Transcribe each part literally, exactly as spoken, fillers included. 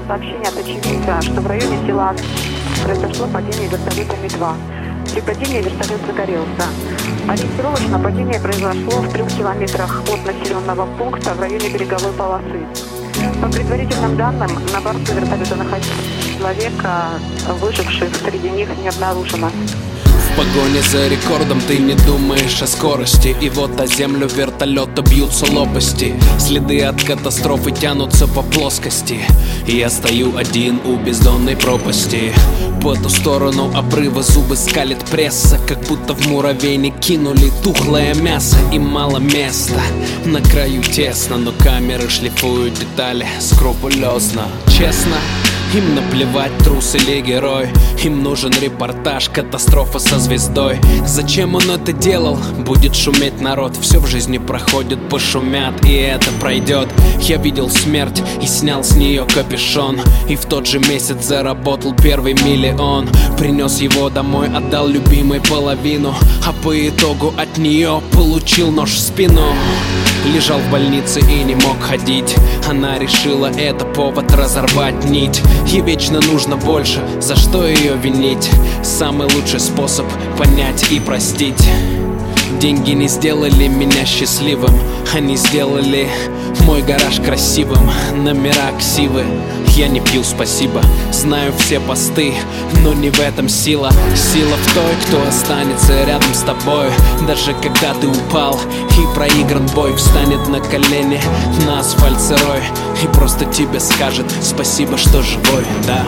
сообщение от очевидца, что в районе села произошло падение вертолета Ми-два. При падении вертолет загорелся. Ориентировочно падение произошло в трех километрах от населенного пункта в районе береговой полосы. По предварительным данным, на борту вертолета находился человек, выживших среди них не обнаружено. В погоне за рекордом ты не думаешь о скорости, и вот о землю вертолета бьются лопасти. Следы от катастрофы тянутся по плоскости, и я стою один у бездонной пропасти. По ту сторону обрыва зубы скалит пресса, как будто в муравейник кинули тухлое мясо. И мало места, на краю тесно, но камеры шлифуют детали скрупулезно. Честно, им наплевать, трус или герой. Им нужен репортаж, катастрофа со звездой. Зачем он это делал? Будет шуметь народ. Все в жизни проходит, пошумят, и это пройдет. Я видел смерть и снял с нее капюшон, и в тот же месяц заработал первый миллион. Принес его домой, отдал любимой половину, а по итогу от нее получил нож в спину. Лежал в больнице и не мог ходить. Она решила, это повод разорвать нить. Ей вечно нужно больше, за что ее винить? Самый лучший способ понять и простить. Деньги не сделали меня счастливым, они сделали мой гараж красивым. Номера ксивы, я не пью, спасибо. Знаю все посты, но не в этом сила. Сила в той, кто останется рядом с тобой. Даже когда ты упал и проигран бой, встанет на колени на асфальт сырой и просто тебе скажет спасибо, что живой. Да,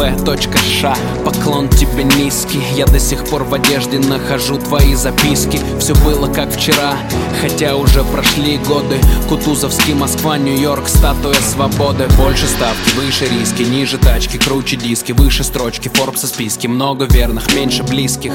В.Ш, поклон тебе низкий. Я до сих пор в одежде нахожу твои записки. Все было как вчера, хотя уже прошли годы. Кутузовский, Москва, Нью-Йорк, статуя свободы. Больше ставки, выше риски, ниже тачки, круче диски, выше строчки, Форбса списки. Много верных, меньше близких.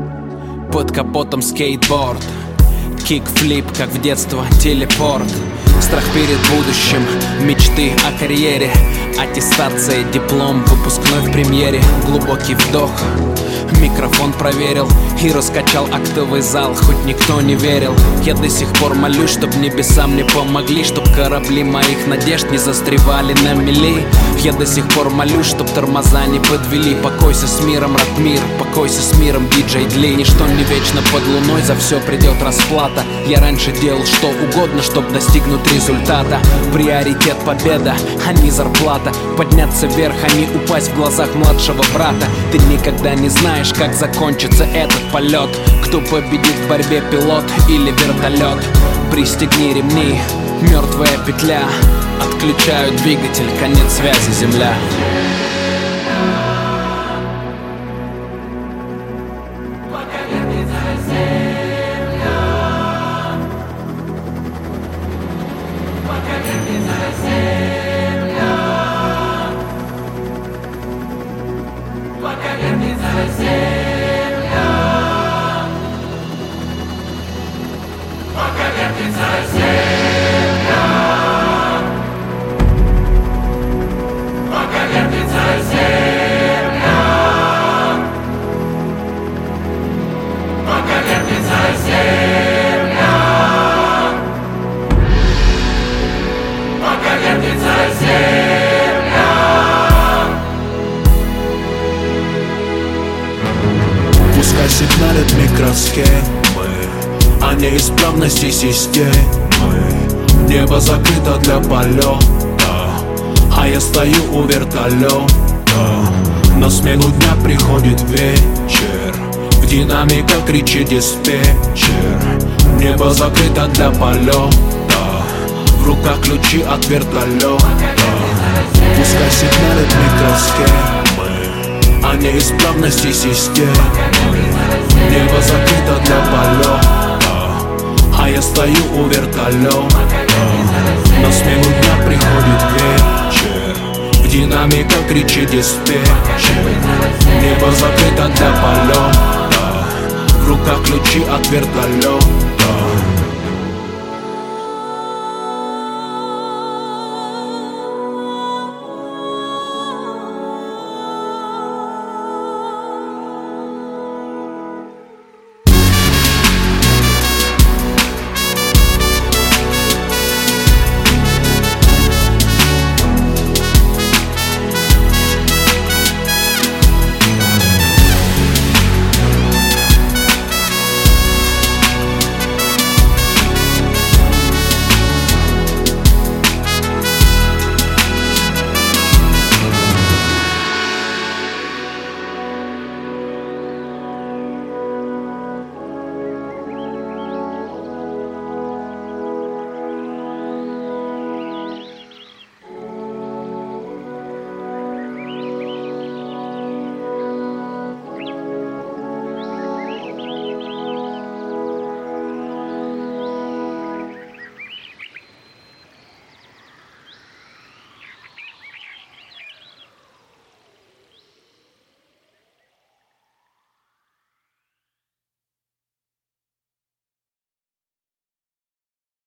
Под капотом скейтборд, кикфлип, как в детство, телепорт. Страх перед будущим, мечты о карьере, аттестация, диплом, выпускной в премьере. Глубокий вдох, микрофон проверил и раскачал актовый зал, хоть никто не верил. Я до сих пор молюсь, чтоб небеса мне помогли, чтоб корабли моих надежд не застревали на мели. Я до сих пор молюсь, чтоб тормоза не подвели. Покойся с миром, Ратмир, покойся с миром, диджей Дли. Ничто не вечно под луной, за все придет расплата. Я раньше делал что угодно, чтоб достигнуть результата. Приоритет победа, а не зарплата. Подняться вверх, а не упасть в глазах младшего брата. Ты никогда не знаешь, как закончится этот полет. Кто победит в борьбе, пилот или вертолет? Пристегни ремни, мертвая петля. Отключаю двигатель, конец связи, земля. Пускай сигналят микросхемы о неисправности системы. Небо закрыто для полета, а я стою у вертолета. На смену дня приходит вечер, в динамиках кричит диспетчер. Небо закрыто для полета, в руках ключи от вертолета. Пускай сигналят микросхемы о неисправности системы. Небо закрыто для полета, а я стою у вертолета. На смену дня приходит вечер, в динамиках кричит диспетчер. Небо закрыто для полета, в руках ключи от вертолета.